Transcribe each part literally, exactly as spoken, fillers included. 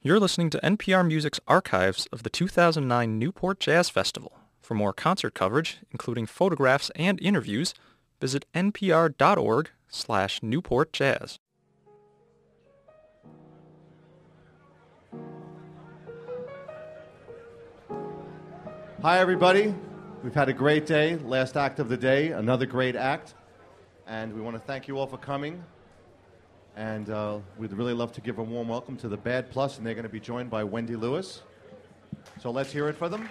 You're listening to N P R Music's archives of the two thousand nine Newport Jazz Festival. For more concert coverage, including photographs and interviews, visit npr.org slash Newport Jazz. Hi, everybody. We've had a great day. Last act of the day, another great act. And we want to thank you all for coming. And uh, we'd really love to give a warm welcome to the Bad Plus, and they're going to be joined by Wendy Lewis. So let's hear it for them.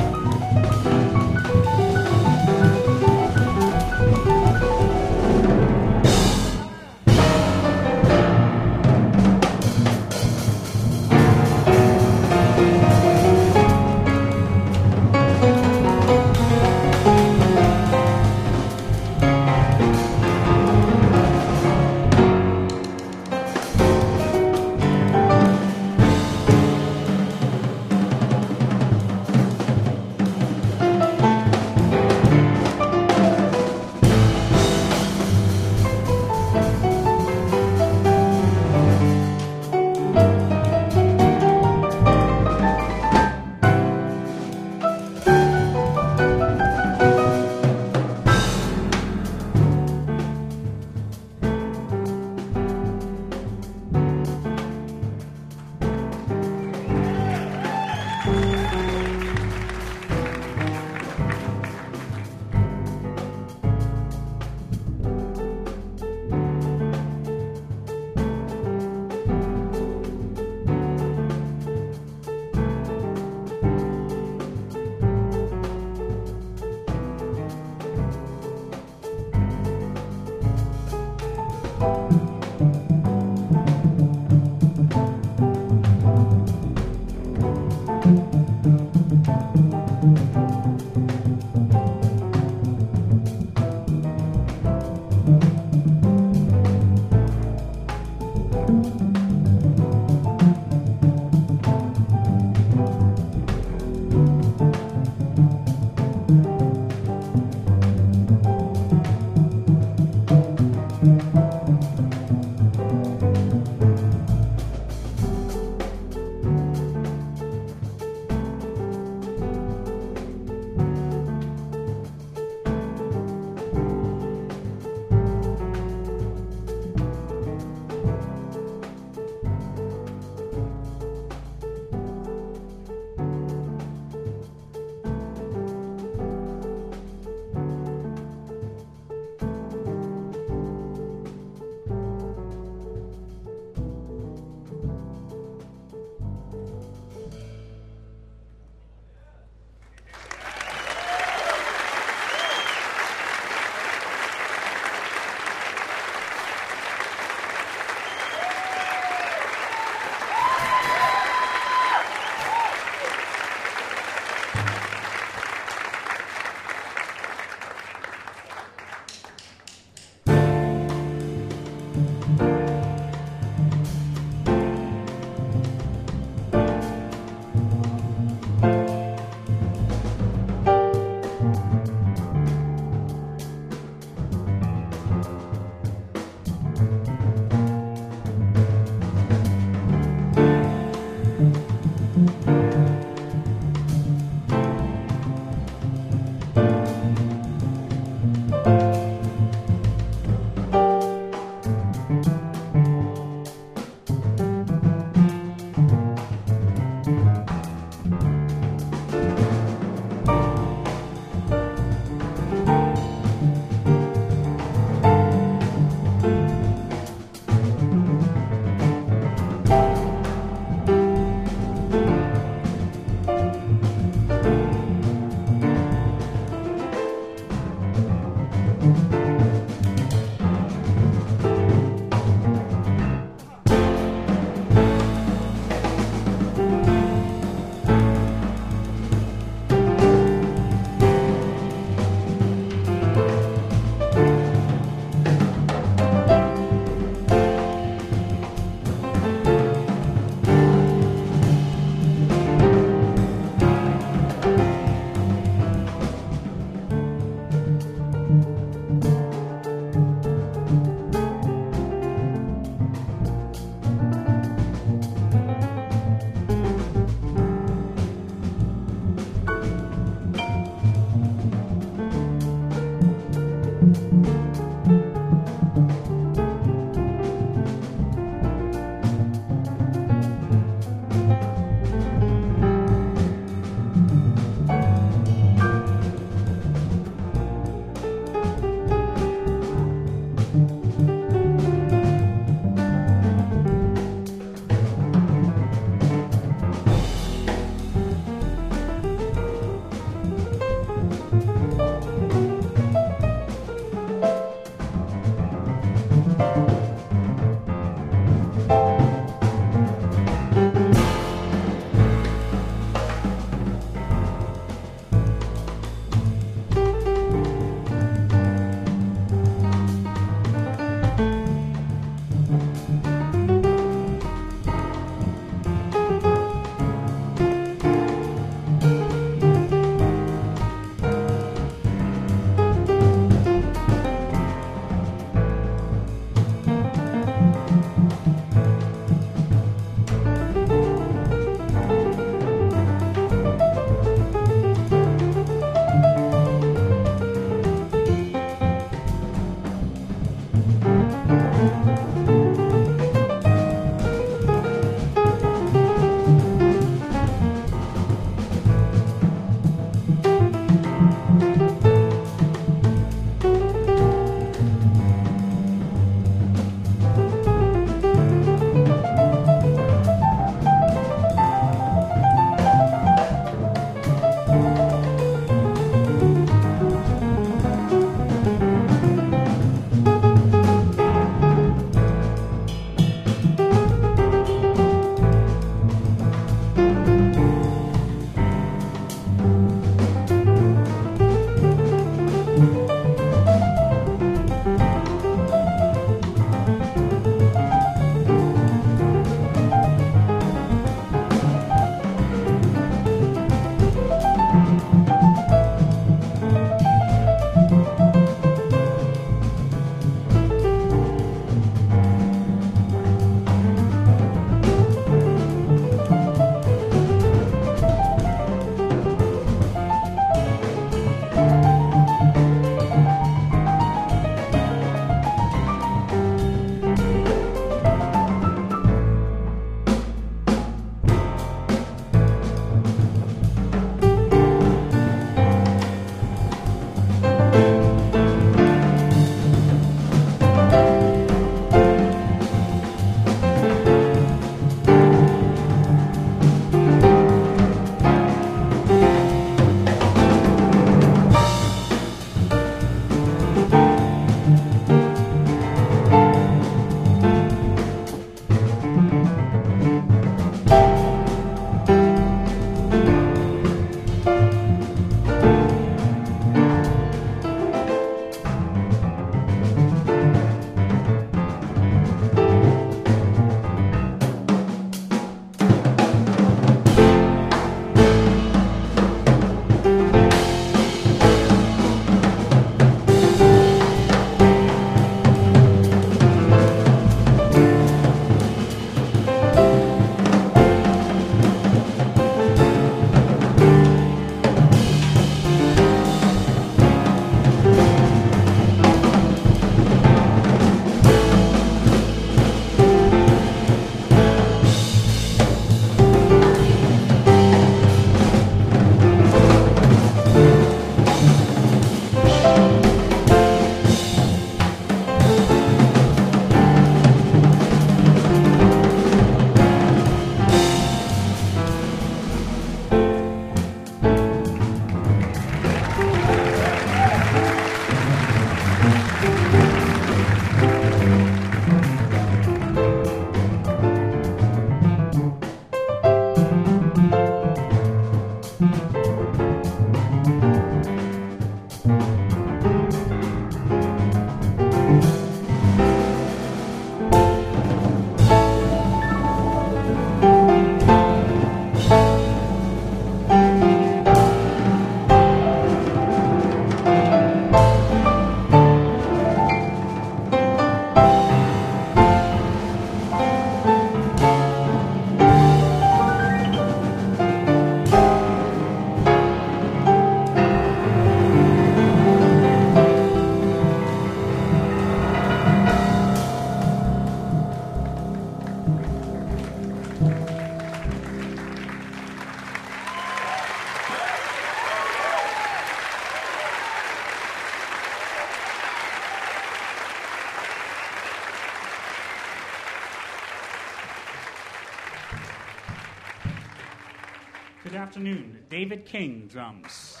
Good afternoon. David King, drums.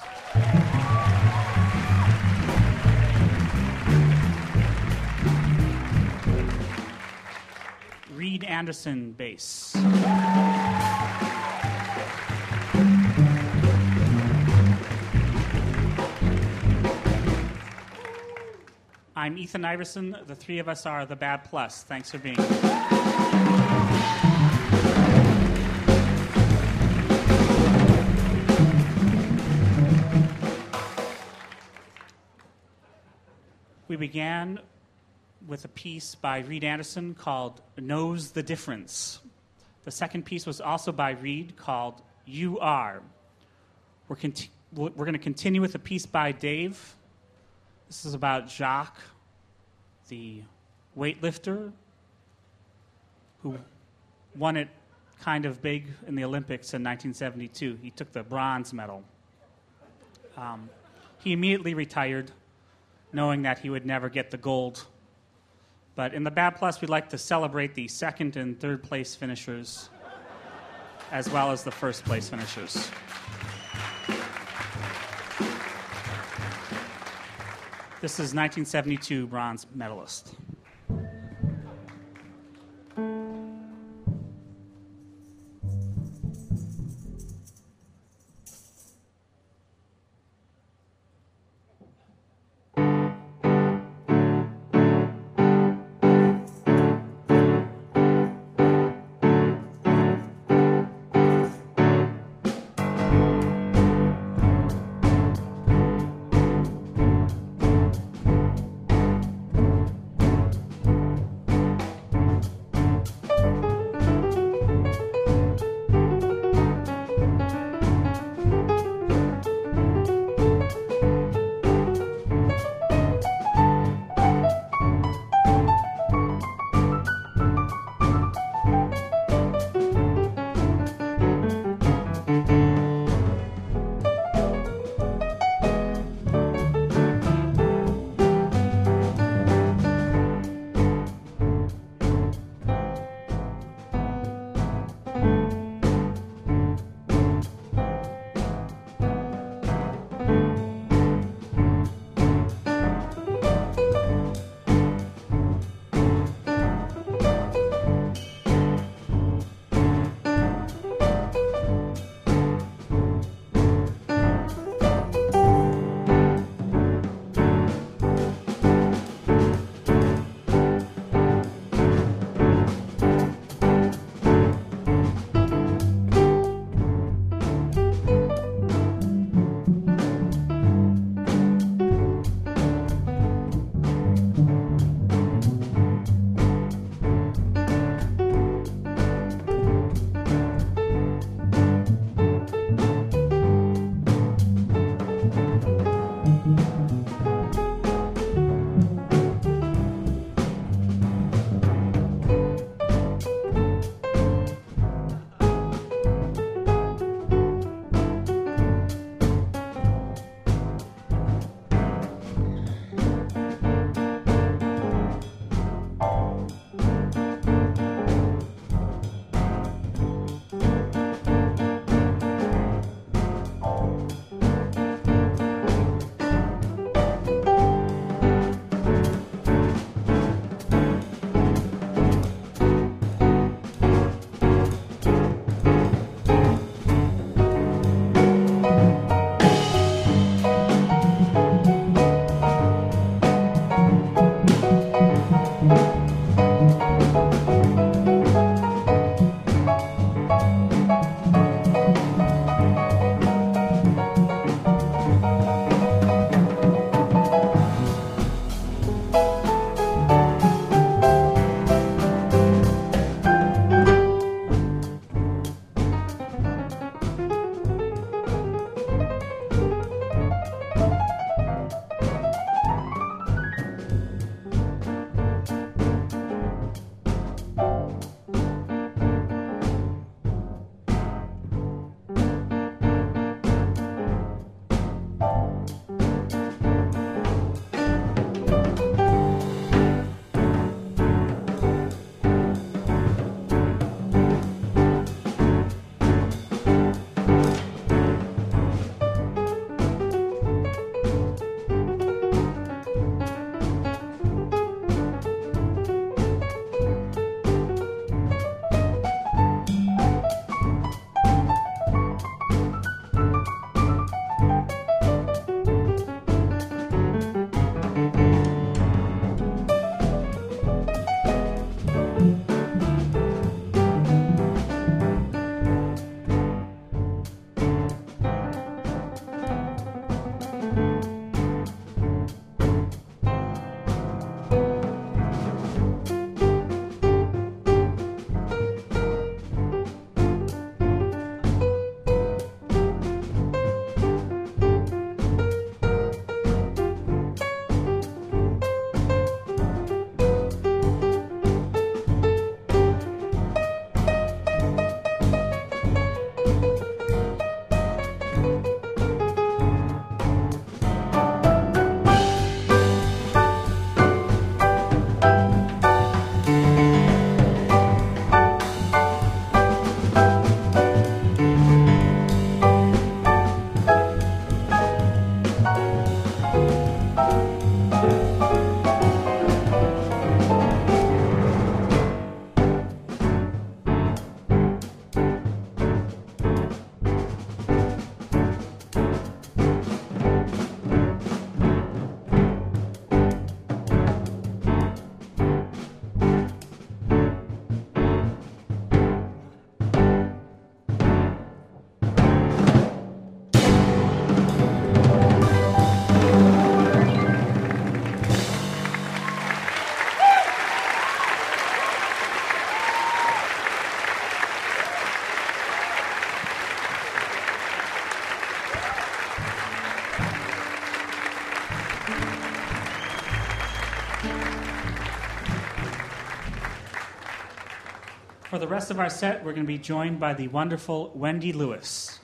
Reed Anderson, bass. I'm Ethan Iverson. The three of us are the Bad Plus. Thanks for being here. We began with a piece by Reed Anderson called Knows the Difference. The second piece was also by Reed called You Are. We're, conti- we're going to continue with a piece by Dave. This is about Jacques, the weightlifter, who won it kind of big in the Olympics in nineteen seventy-two. He took the bronze medal. Um, he immediately retired, knowing that he would never get the gold. But in the Bad Plus, we'd like to celebrate the second and third place finishers, as well as the first place finishers. This is nineteen seventy-two bronze medalist. For the rest of our set, we're going to be joined by the wonderful Wendy Lewis.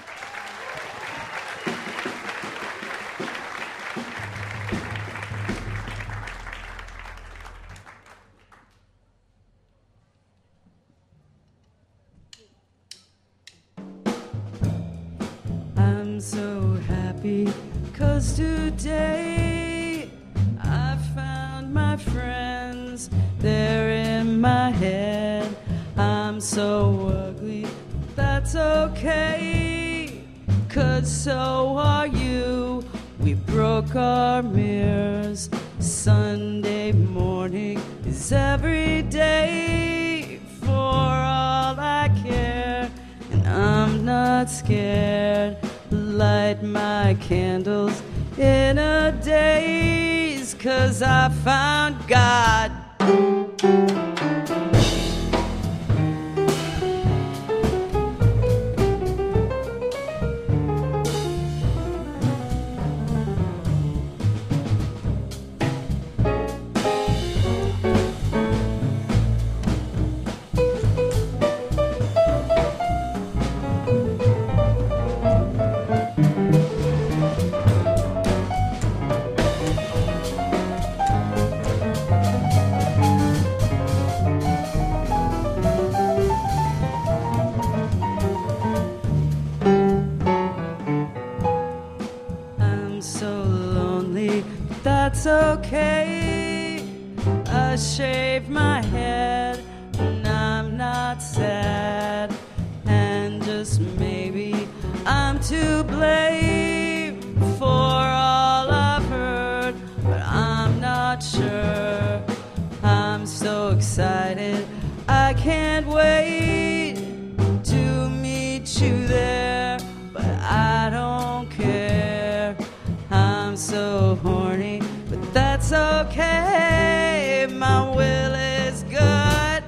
I'm so happy 'cause today I found my friends. They're in my head. I'm so ugly, that's okay, 'cause so are you. We broke our mirrors. Sunday morning is every day. For all I care, and I'm not scared. Light my candles in a daze, 'cause I found God. That's okay. I shaved my head and I'm not sad. And just maybe I'm to blame for all I've heard, but I'm not sure. I'm so excited, I can't wait to meet you there, but I don't care. I'm so horny, but that's okay. My will is good.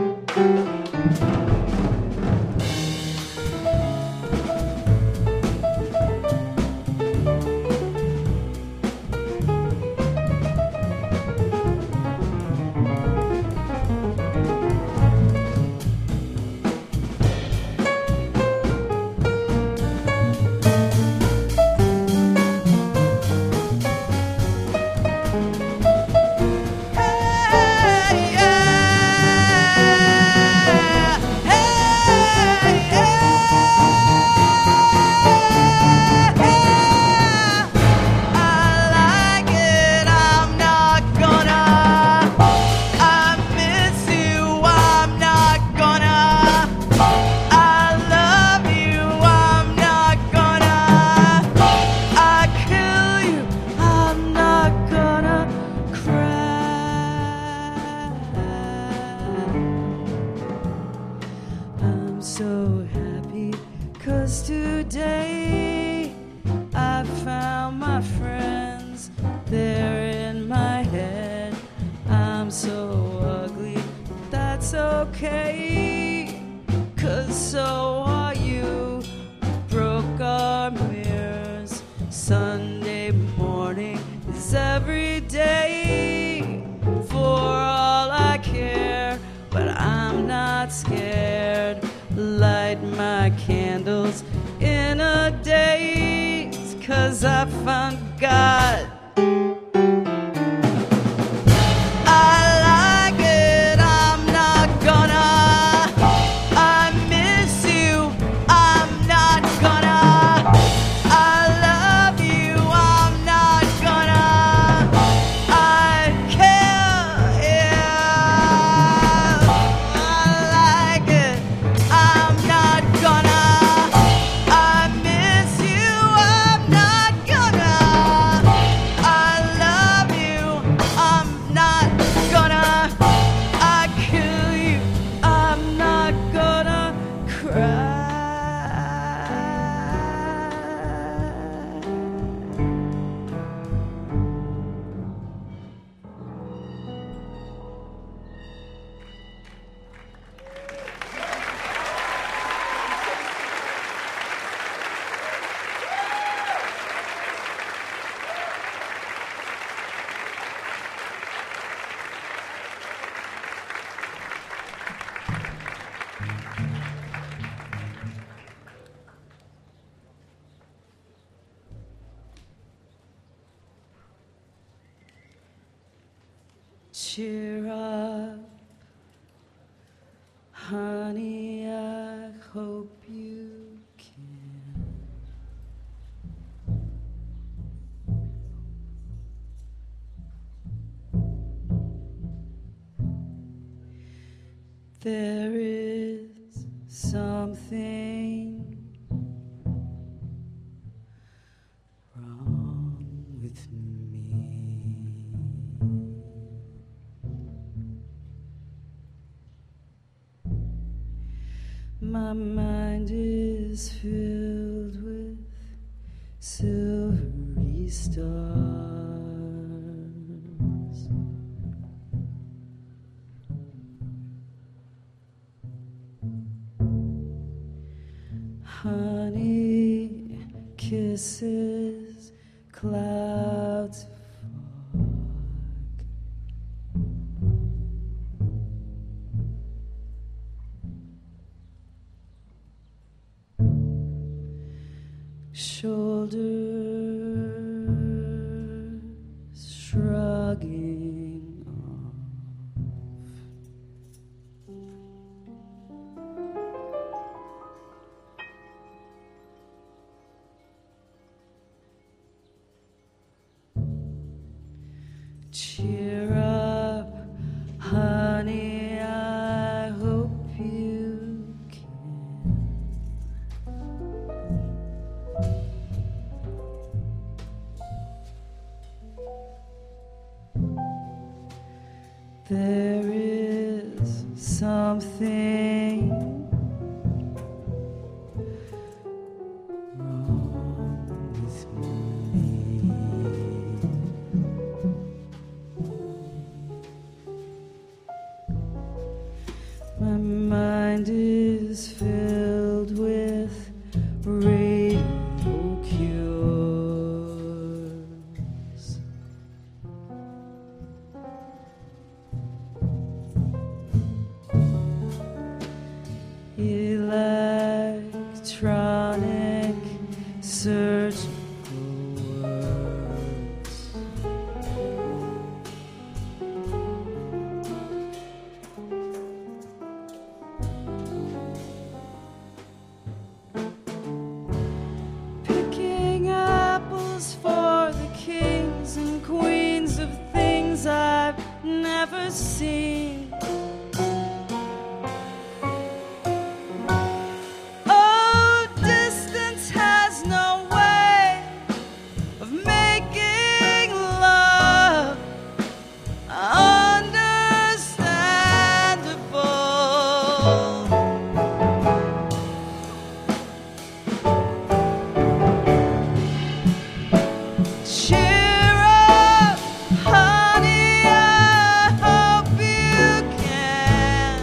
Okay, 'cause so are you. Broke our mirrors. Sunday morning is every day. For all I care, but I'm not scared. Light my candles in a daze, 'cause I found God. Cheer up, honey, I hope you can. There is something wrong with me. My mind is filled with silvery stars. Honey kisses clouds of fog. Shoulders shrugging off. Cheer up, honey, I hope you can. There is something wrong with me. My mind is filled with radio cures. Electronic surgical words. Picking apples for the kings and queens of things I've never seen. Oh, distance has no way of making love understandable. Cheer up, honey, I hope you can.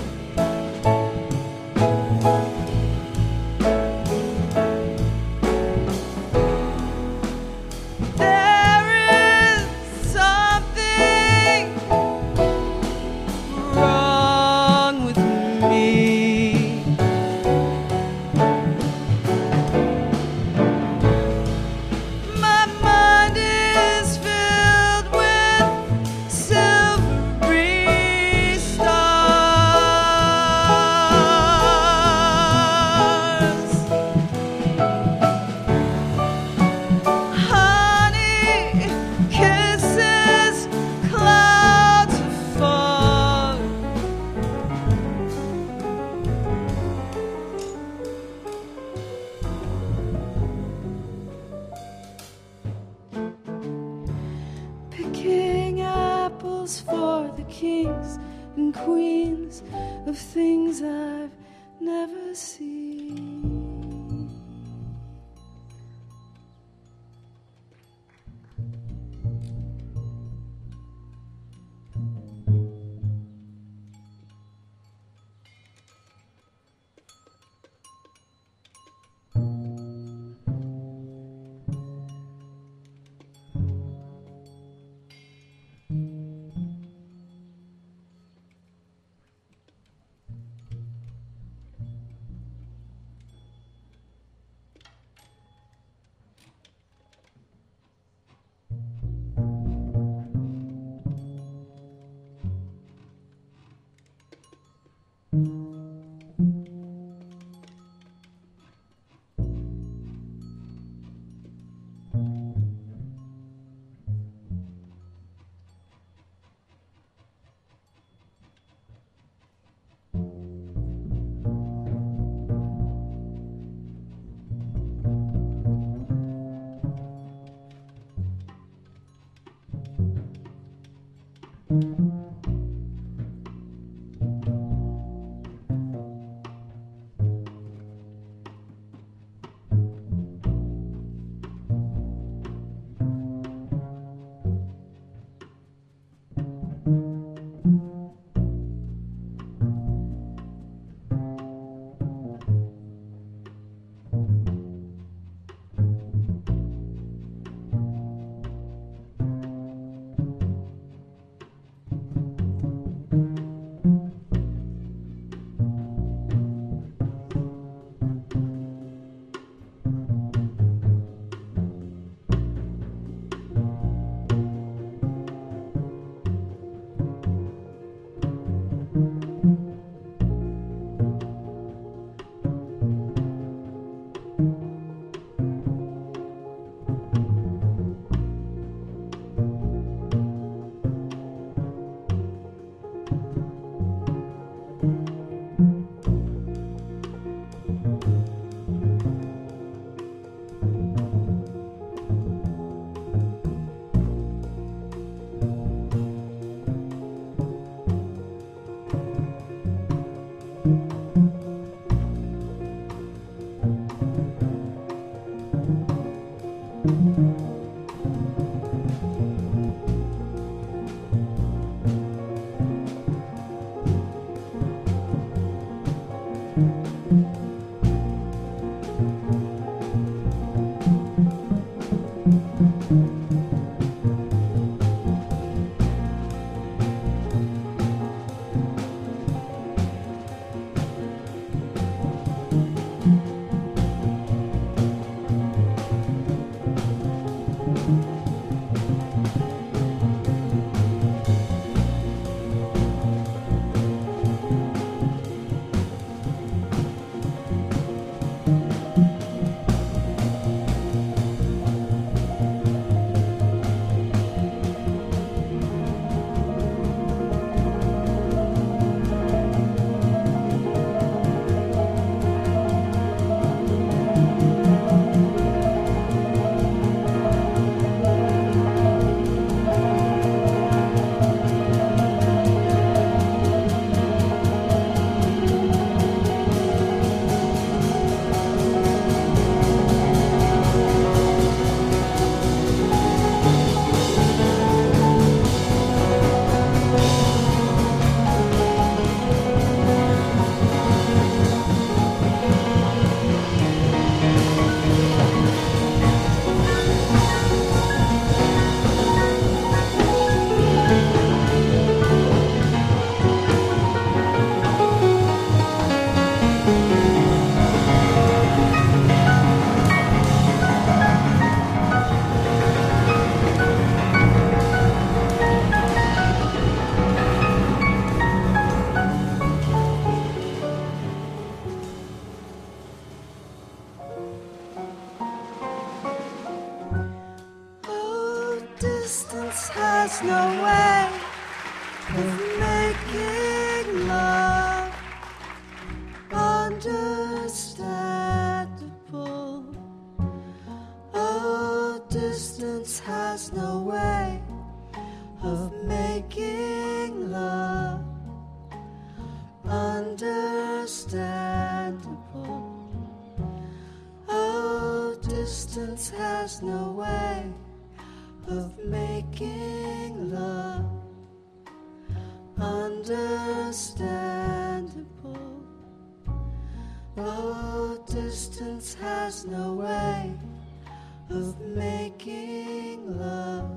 There is something wrong with me. My mind is filled with silvery stars. Honey kisses clouds of fog. Picking apples for the kings and queens of things I've never seen. understandable. Oh, distance has no way of making love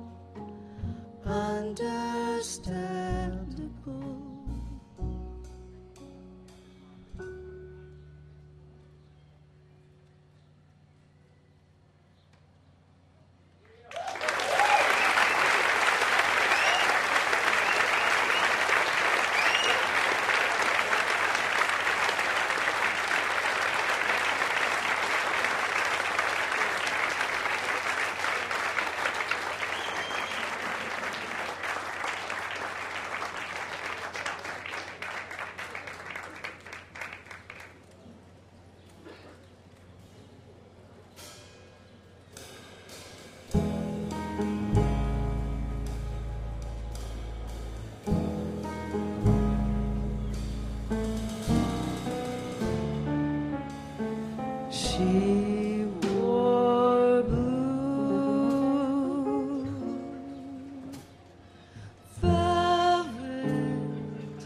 understandable. She wore blue velvet,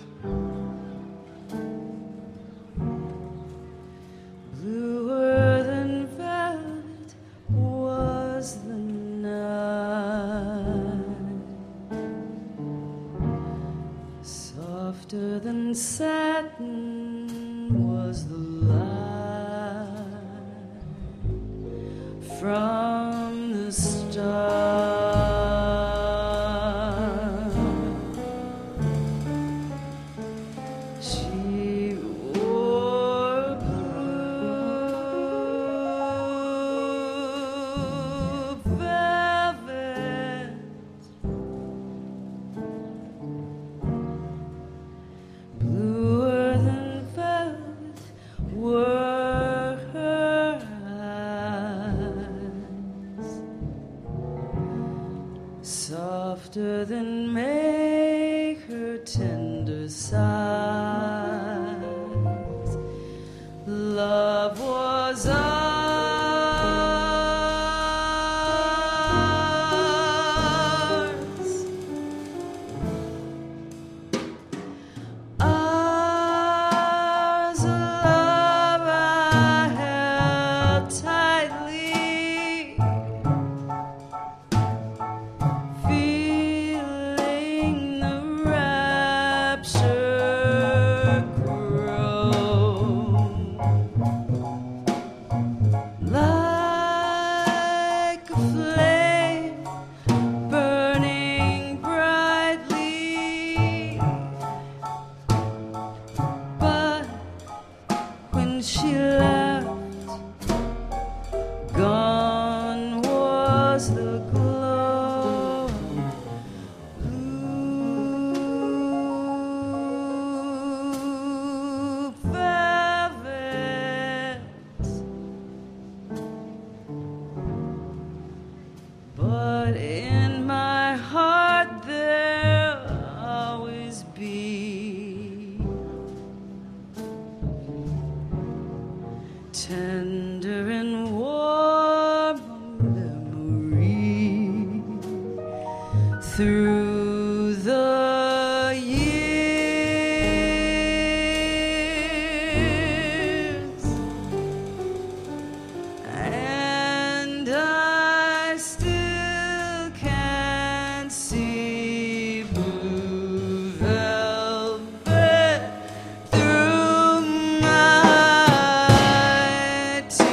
bluer than velvet was the night, softer than satin was the light. From the start, she wore blue velvet, bluer than velvet were her eyes, softer than make her tender sighs. Love was ours. Ours, a love I held tightly, feeling the rapture grow, like a flame burning brightly. But when she left, gone was the glow. Blue velvet, but in my heart there'll always be tender and warm memory through the years, and I still can't see blue velvet through my tears.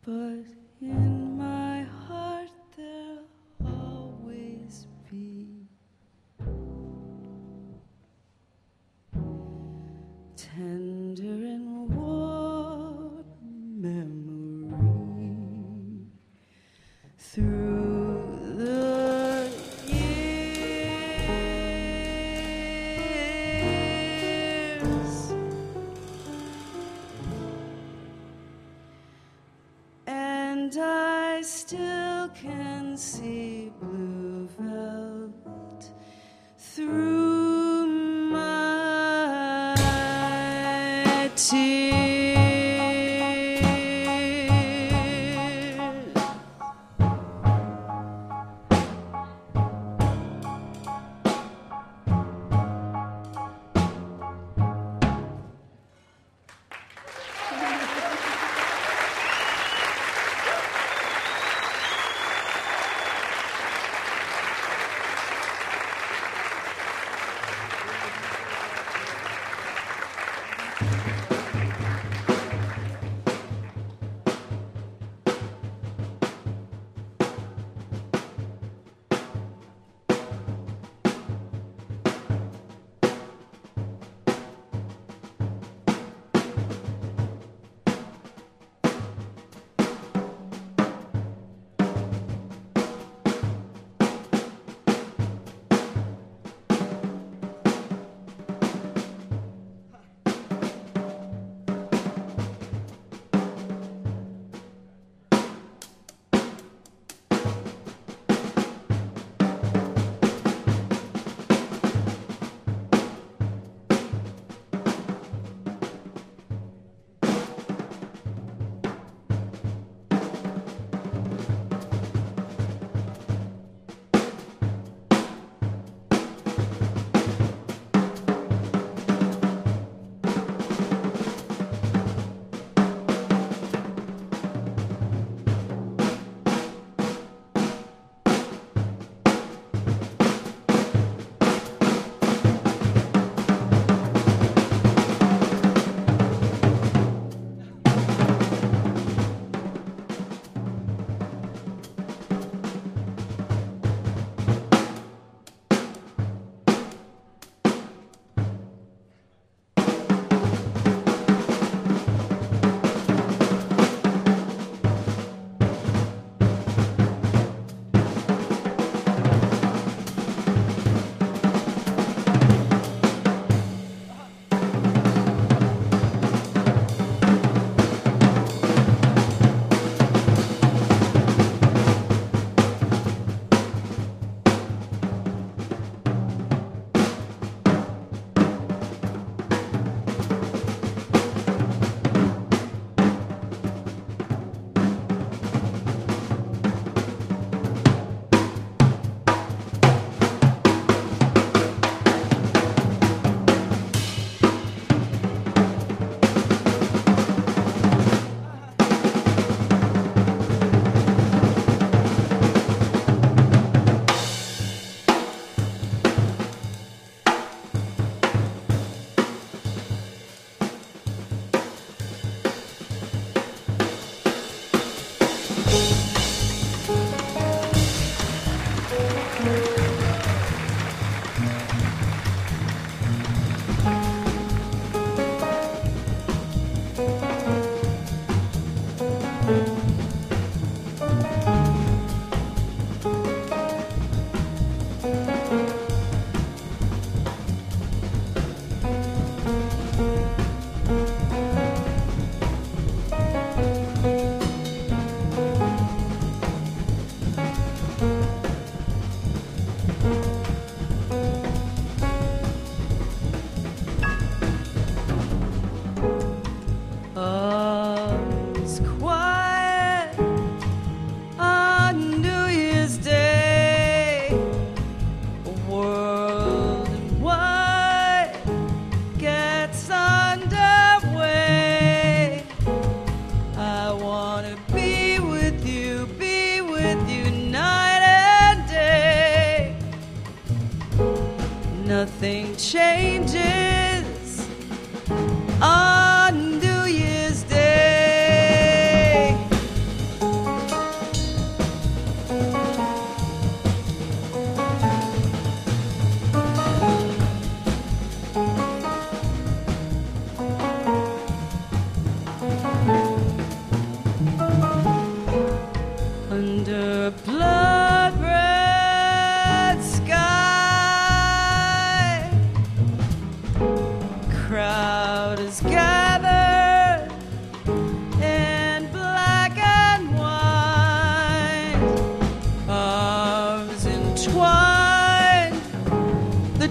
but in my heart there'll always be tender and warm memory through the years. And I still can see blue velvet through my tears.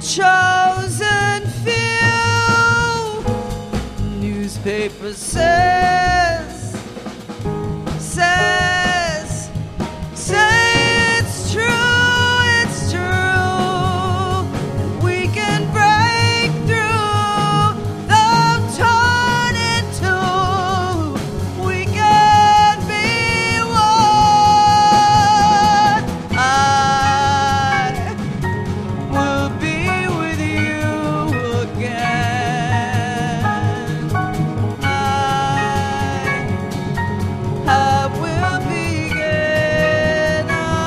chosen few. Newspaper says, says, say it's true, it's true. We can break through, though torn in two. We can be one. I will be with you again. I, I will begin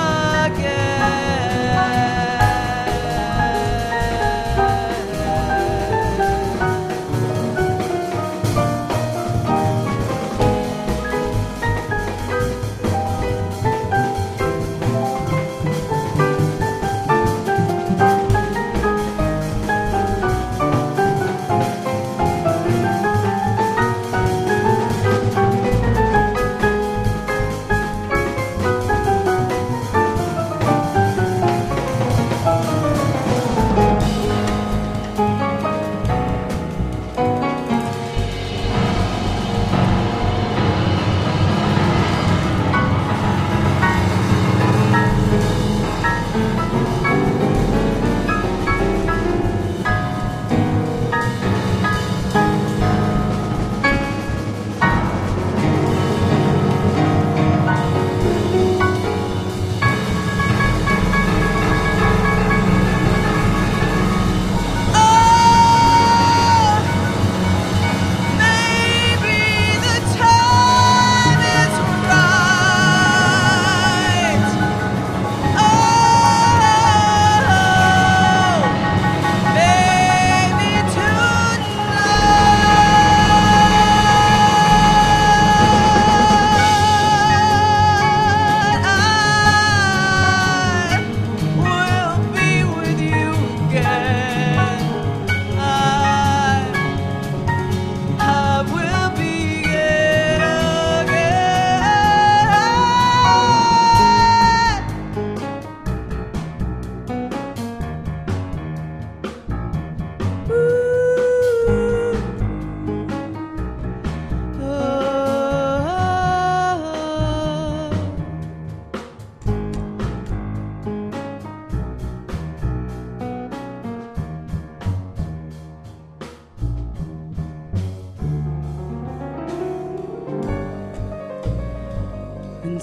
And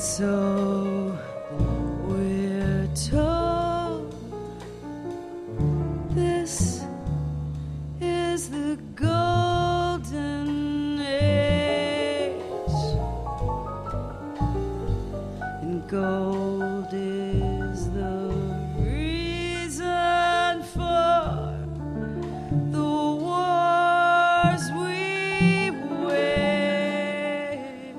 so we're told this is the golden age, and gold is the reason for the wars we wage.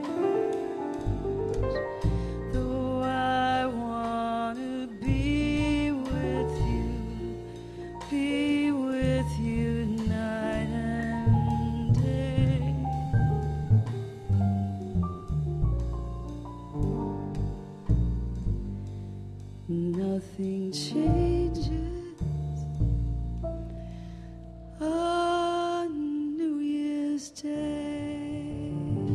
Though I want to be with you, be with you night and day. Nothing changes on New Year's Day.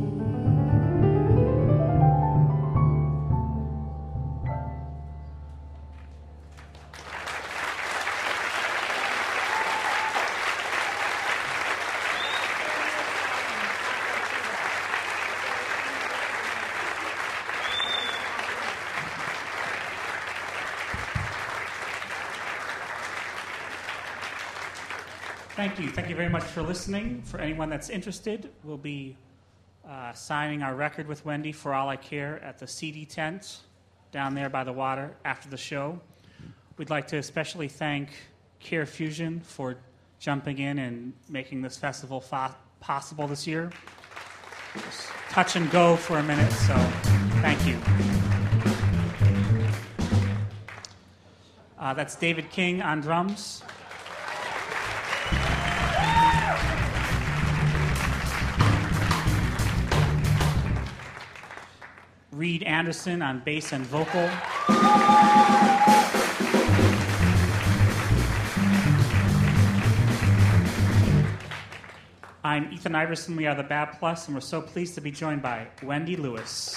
Thank you. Thank you very much for listening. For anyone that's interested, we'll be uh, signing our record with Wendy, For All I Care, at the C D tent down there by the water after the show. We'd like to especially thank Care Fusion for jumping in and making this festival fo- possible this year. It was touch and go for a minute, so thank you. Uh, that's David King on drums. Reed Anderson on bass and vocal. I'm Ethan Iverson. We are the Bab Plus, and we're so pleased to be joined by Wendy Lewis.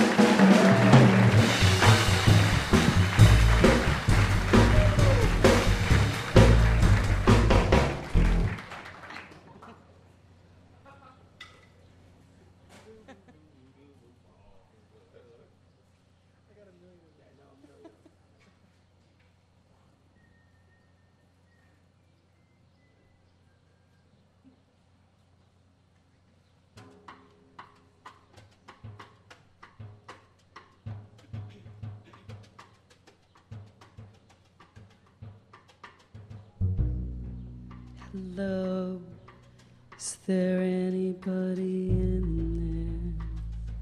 Hello, is there anybody in there?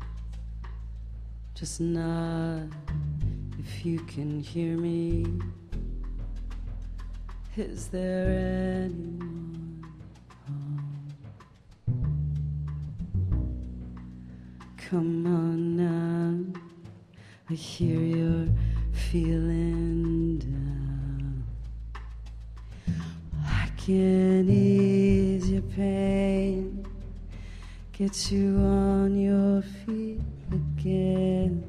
Just nod if you can hear me. Is there anyone home? Come on now, I hear you're feeling down. Can ease your pain, get you on your feet again.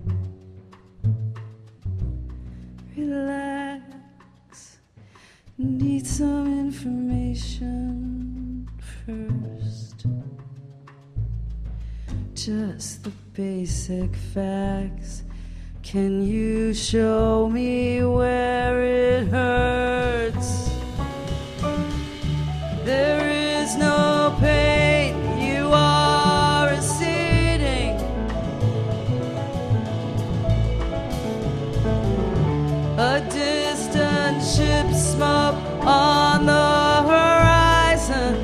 Relax, need some information first. Just the basic facts. Can you show me where it hurts? There is no pain, you are receding. A distant ship smoke on the horizon.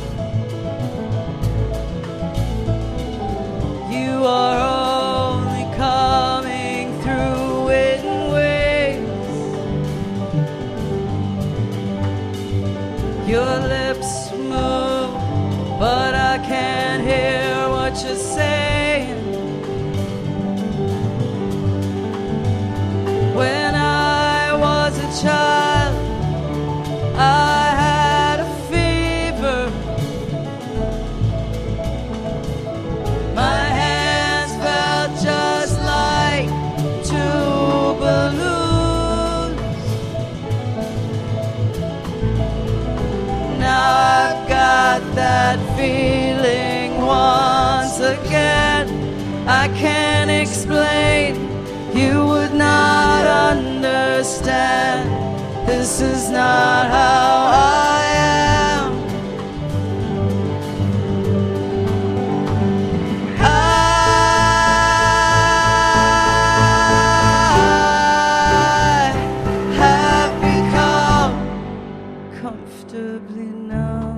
You are only coming through it in waves. Your lips move, but I can't hear what you're saying. When I was a child, I had a fever. My hands felt just like two balloons. Now I've got that feeling once again. I can't explain, you would not understand. This is not how I am. I have become comfortably numb.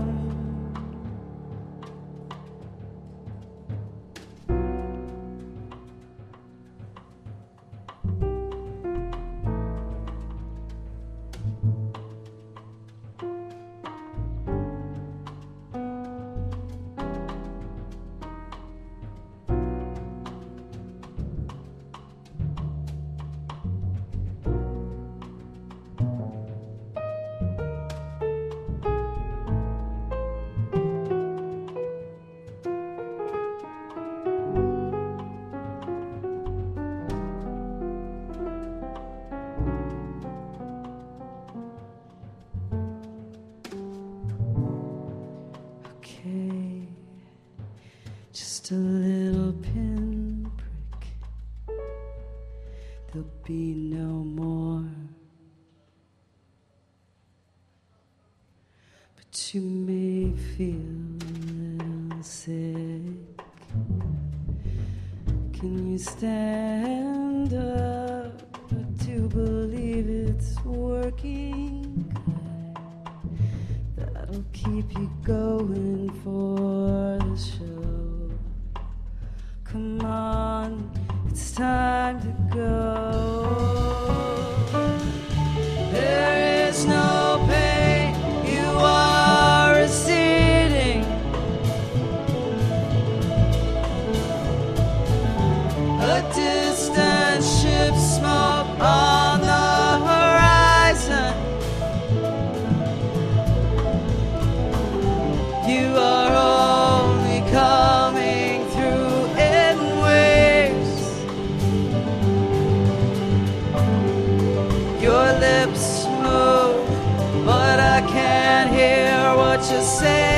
Okay, just a little pinprick. There'll be no more. But you may feel a little sick. Can you stand up? I do believe it's working good. That'll keep you going for the show. Come on, it's time to go. There is no pain, you are receding. A distant ship smoke on the horizon. You are all to say.